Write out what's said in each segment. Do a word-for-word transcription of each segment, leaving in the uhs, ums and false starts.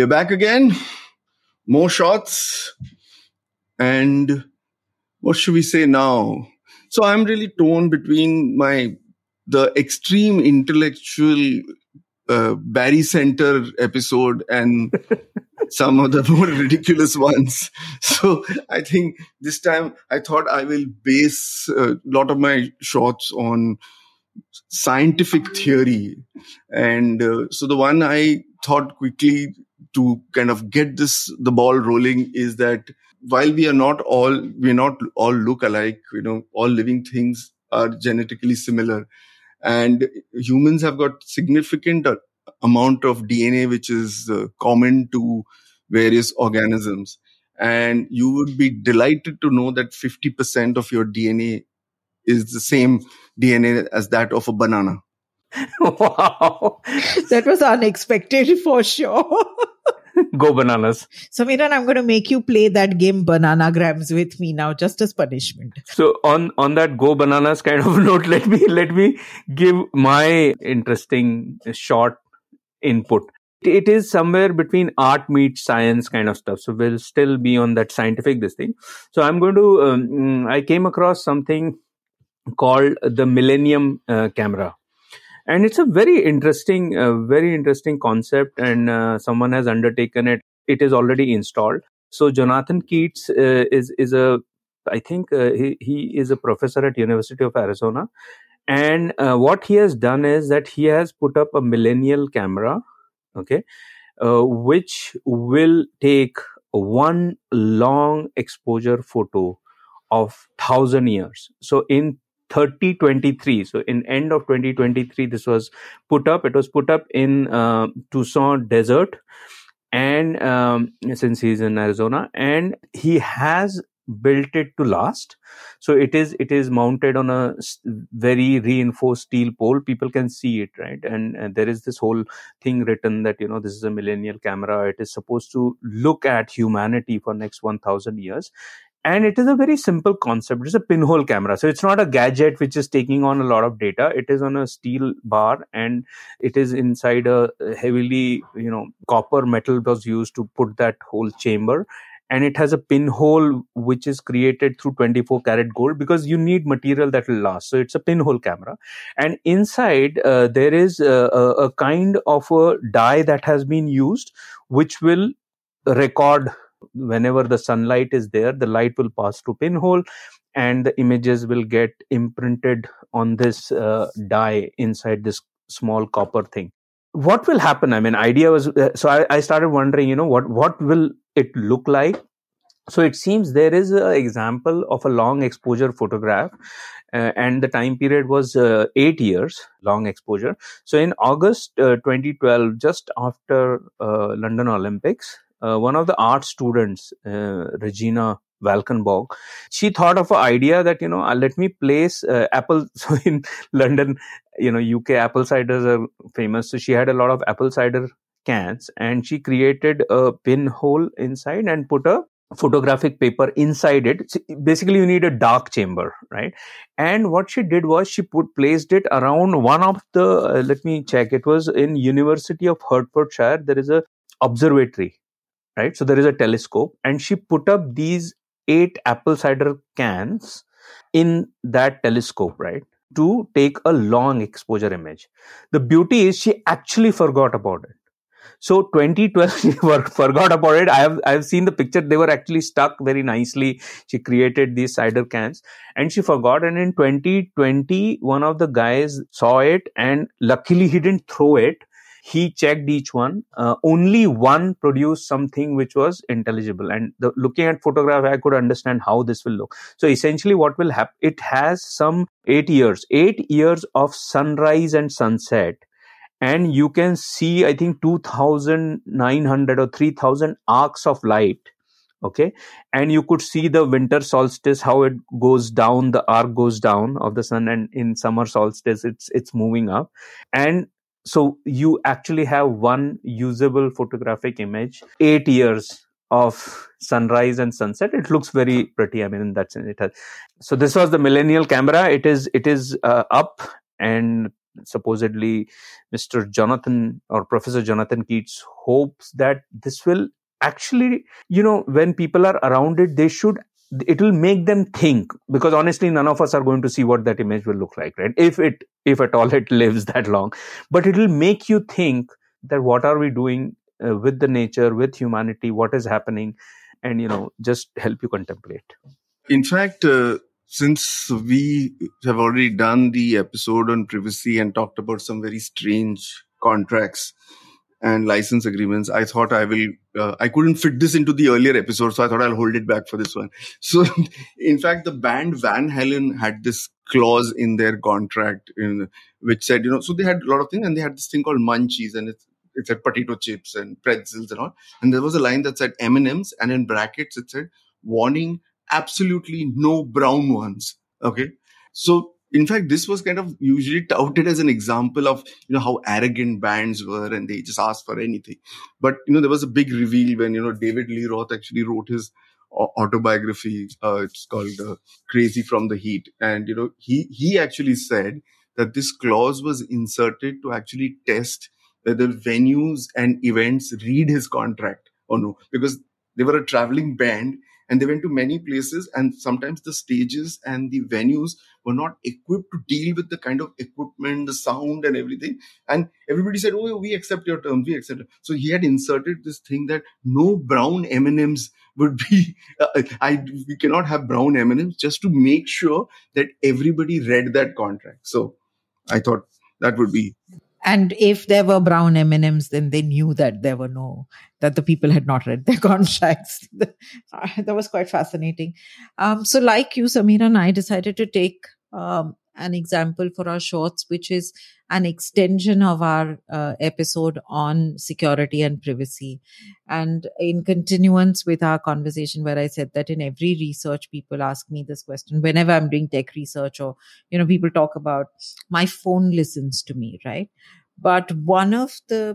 we're back again. More shots. And what should we say now? So I'm really torn between my the extreme intellectual uh, Barry Center episode and some of the more ridiculous ones. So I think this time I thought I will base a lot of my shots on scientific theory. And uh, so the one I thought quickly to kind of get this, the ball rolling, is that while we are not all, we not all look alike, you know, all living things are genetically similar. And humans have got significant uh, amount of D N A, which is uh, common to various organisms. And you would be delighted to know that fifty percent of your D N A is the same D N A as that of a banana. Wow. That was unexpected for sure. Go bananas. Samiran, I'm going to make you play that game Bananagrams with me now, just as punishment. So on, on that go bananas kind of note, let me, let me give my interesting short input. It is somewhere between art meets science kind of stuff. So we'll still be on that scientific this thing. So I'm going to, um, I came across something called the Millennium uh, Camera. And it's a very interesting, uh, very interesting concept, and uh, someone has undertaken it. It is already installed. So Jonathan Keats uh, is is a, I think uh, he he is a professor at University of Arizona, and uh, what he has done is that he has put up a millennial camera, okay, uh, which will take one long exposure photo of thousand years. So in thirty twenty-three, so in end of twenty twenty-three, this was put up. It was put up in uh, Tucson Desert, and um, since he's in Arizona, and he has built it to last. So it is it is mounted on a very reinforced steel pole. People can see it, right? And, and there is this whole thing written that, you know, this is a millennial camera. It is supposed to look at humanity for next one thousand years. And it is a very simple concept. It's a pinhole camera. So it's not a gadget which is taking on a lot of data. It is on a steel bar, and it is inside a heavily, you know, copper metal was used to put that whole chamber. And it has a pinhole which is created through twenty-four karat gold, because you need material that will last. So it's a pinhole camera. And inside uh, there is a, a, a kind of a dye that has been used, which will record whenever the sunlight is there, the light will pass through pinhole, and the images will get imprinted on this uh, dye inside this small copper thing. What will happen? I mean, idea was, uh, so I, I started wondering, you know, what, what will it look like? So it seems there is an example of a long exposure photograph, uh, and the time period was uh, eight years, long exposure. So in August uh, twenty twelve, just after uh, London Olympics, uh, one of the art students, uh, Regina Valkenborg, she thought of an idea that, you know, uh, let me place uh, apple. So in London, you know, U K, apple ciders are famous. So she had a lot of apple cider cans, and she created a pinhole inside and put a photographic paper inside it. So basically, you need a dark chamber, right? And what she did was she put placed it around one of the, uh, let me check, it was in University of Hertfordshire. There is a observatory, right? So there is a telescope, and she put up these eight apple cider cans in that telescope, right, to take a long exposure image. The beauty is she actually forgot about it. So twenty twelve, she forgot about it. I have I've seen the picture. They were actually stuck very nicely. She created these cider cans, and she forgot. And in twenty twenty, one of the guys saw it, and luckily he didn't throw it. He checked each one. Uh, only one produced something which was intelligible. And the, looking at photograph, I could understand how this will look. So essentially what will happen, it has some eight years, eight years of sunrise and sunset. And you can see, I think, two thousand nine hundred or three thousand arcs of light. Okay. And you could see the winter solstice, how it goes down, the arc goes down of the sun. And in summer solstice, it's, it's moving up. And so you actually have one usable photographic image, eight years of sunrise and sunset. It looks very pretty. I mean, that's it. Has, so this was the millennial camera. It is, it is uh, up, and supposedly Mister Jonathan or Professor Jonathan Keats hopes that this will actually, you know, when people are around it, they should, it will make them think, because honestly, none of us are going to see what that image will look like, right? If it, if at all it lives that long, but it will make you think that what are we doing uh, with the nature, with humanity, what is happening, and, you know, just help you contemplate. In fact, uh, since we have already done the episode on privacy and talked about some very strange contracts and license agreements, I thought I will, uh, I couldn't fit this into the earlier episode, so I thought I'll hold it back for this one. So, in fact, the band Van Halen had this clause in their contract in, which said, you know, so they had a lot of things, and they had this thing called munchies, and it's, it said potato chips and pretzels and all. And there was a line that said M and M's, and in brackets it said, warning, absolutely no brown ones. Okay. So, in fact, this was kind of usually touted as an example of, you know, how arrogant bands were and they just asked for anything. But, you know, there was a big reveal when, you know, David Lee Roth actually wrote his autobiography. Uh, it's called uh, Crazy from the Heat. And, you know, he, he actually said that this clause was inserted to actually test whether venues and events read his contract or no, because they were a traveling band. And they went to many places, and sometimes the stages and the venues were not equipped to deal with the kind of equipment, the sound and everything. And everybody said, oh, we accept your terms, we accept it. So he had inserted this thing that no brown M and M's would be, uh, I we cannot have brown M and M's, just to make sure that everybody read that contract. So I thought that would be. And if there were brown M and M's, then they knew that there were no, that the people had not read their contracts. That was quite fascinating. Um, so like you, Samira, and I decided to take um, an example for our shorts, which is an extension of our uh, episode on security and privacy. And in continuance with our conversation where I said that in every research, people ask me this question whenever I'm doing tech research, or, you know, people talk about my phone listens to me, right? But one of the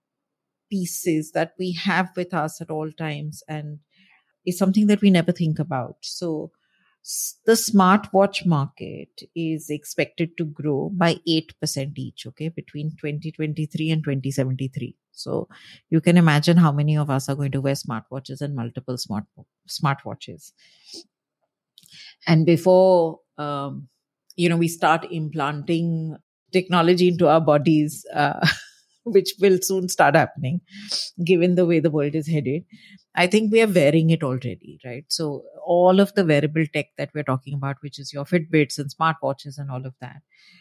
pieces that we have with us at all times and is something that we never think about. So the smartwatch market is expected to grow by eight percent each, okay, between twenty twenty-three and twenty seventy-three. So you can imagine how many of us are going to wear smartwatches and multiple smart smartwatches. And before, um, you know, we start implanting technology into our bodies, uh, which will soon start happening, given the way the world is headed, I think we are wearing it already, right? So all of the wearable tech that we're talking about, which is your Fitbits and smartwatches and all of that,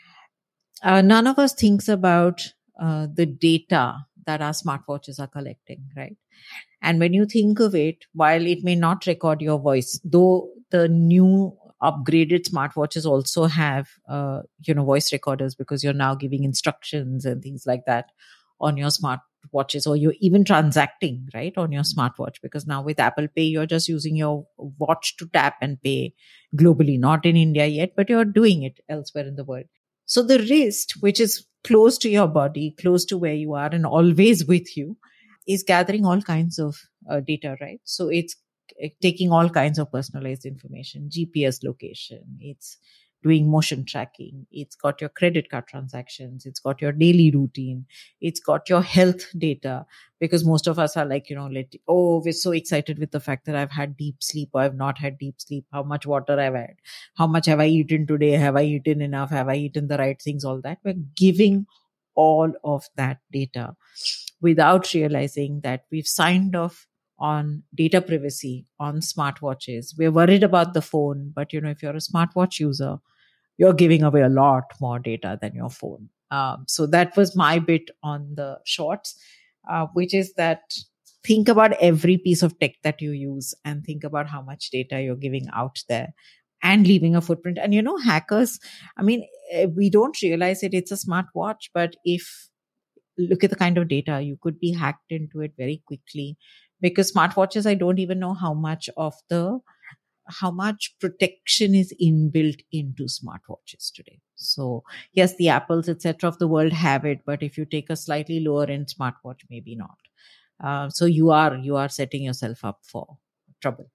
uh, none of us thinks about uh, the data that our smartwatches are collecting, right? And when you think of it, while it may not record your voice, though the new upgraded smartwatches also have, uh, you know, voice recorders, because you're now giving instructions and things like that on your smartwatches, or you're even transacting, right, on your smartwatch, because now with Apple Pay, you're just using your watch to tap and pay globally, not in India yet, but you're doing it elsewhere in the world. So the wrist, which is close to your body, close to where you are and always with you, is gathering all kinds of uh, data, right? So it's taking all kinds of personalized information, G P S location, it's doing motion tracking, it's got your credit card transactions, it's got your daily routine, it's got your health data, because most of us are like, you know, let, oh, we're so excited with the fact that I've had deep sleep or I've not had deep sleep, how much water I've had, how much have I eaten today, have I eaten enough, have I eaten the right things, all that. We're giving all of that data without realizing that we've signed off on data privacy on smartwatches. We're worried about the phone, but you know, if you're a smartwatch user, you're giving away a lot more data than your phone. Um, so that was my bit on the shorts, uh, which is that think about every piece of tech that you use and think about how much data you're giving out there and leaving a footprint. And you know, hackers, I mean, we don't realize it, it's a smartwatch, but if look at the kind of data, you could be hacked into it very quickly. Because smartwatches, I don't even know how much of the, how much protection is inbuilt into smartwatches today. So yes, the Apples, et cetera of the world have it, but if you take a slightly lower end smartwatch, maybe not. Uh, so you are, you are setting yourself up for trouble.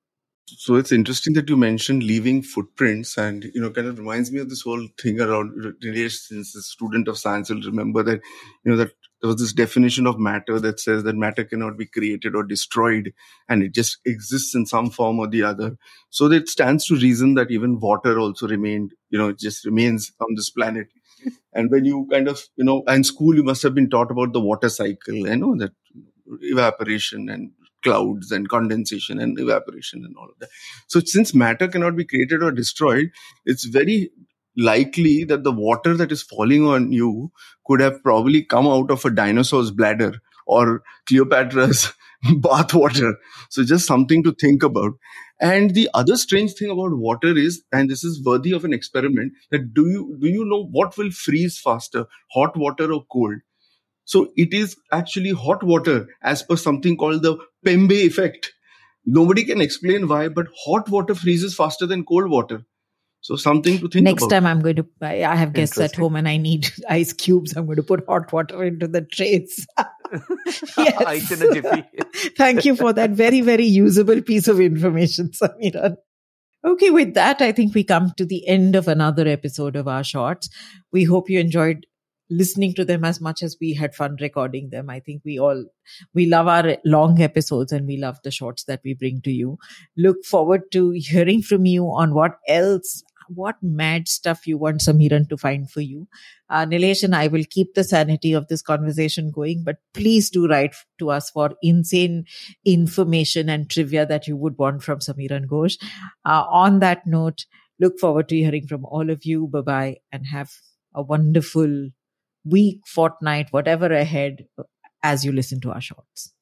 So it's interesting that you mentioned leaving footprints, and you know, kind of reminds me of this whole thing around Nilesh, since a student of science will remember that, you know, that there was this definition of matter that says that matter cannot be created or destroyed, and it just exists in some form or the other. So that it stands to reason that even water also remained, you know, it just remains on this planet. And when you kind of, you know, in school, you must have been taught about the water cycle, I know that evaporation and clouds and condensation and evaporation and all of that. So since matter cannot be created or destroyed, it's very likely that the water that is falling on you could have probably come out of a dinosaur's bladder or Cleopatra's bath water. So just something to think about. And the other strange thing about water is, and this is worthy of an experiment, that do you do you know what will freeze faster, hot water or cold? So it is actually hot water, as per something called the Pembe effect. Nobody can explain why, but hot water freezes faster than cold water. So something to think Next about. time I'm going to, I I have guests at home and I need ice cubes. I'm going to put hot water into the trays. Yes. Ice in a jiffy. Thank you for that very, very usable piece of information, Samiran. Okay, with that, I think we come to the end of another episode of our shorts. We hope you enjoyed listening to them as much as we had fun recording them. I think we all, we love our long episodes and we love the shorts that we bring to you. Look forward to hearing from you on what else, what mad stuff you want Samiran to find for you. Uh, Nilesh and I will keep the sanity of this conversation going, but please do write to us for insane information and trivia that you would want from Samiran Ghosh. Uh, on that note, look forward to hearing from all of you. Bye-bye and have a wonderful week, fortnight, whatever ahead as you listen to our shorts.